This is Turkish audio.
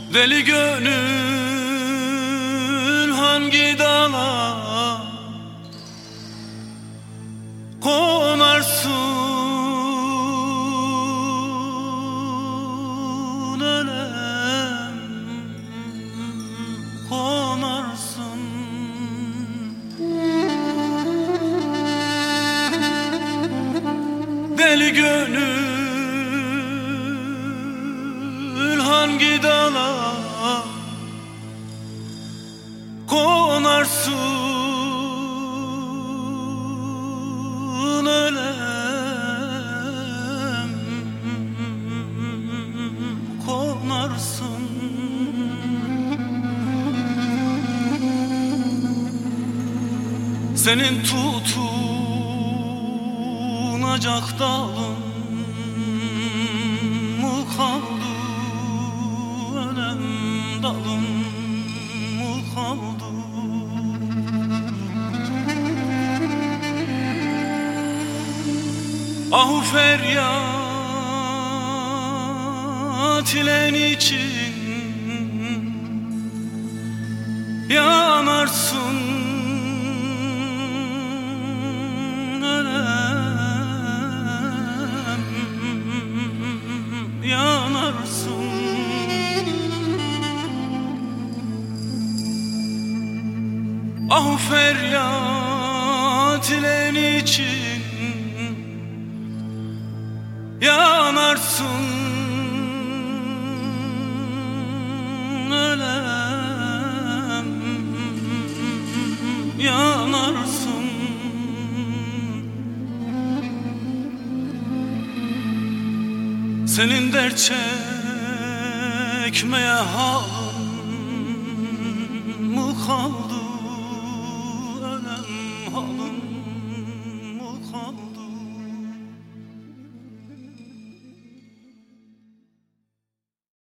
Deli gönül hangi dala konarsın, ölem konarsın. Deli gönül hangi dala konarsın, ölem konarsın. Senin tutunacak dalın mı kaldı, ölem dalın mı kaldı? Ah feryat ile için yanarsın, ölem yanarsın. Ah feryat ile için yanarsın, ölem yanarsın. Senin dert çekmeye halin mı kaldı, ölem halin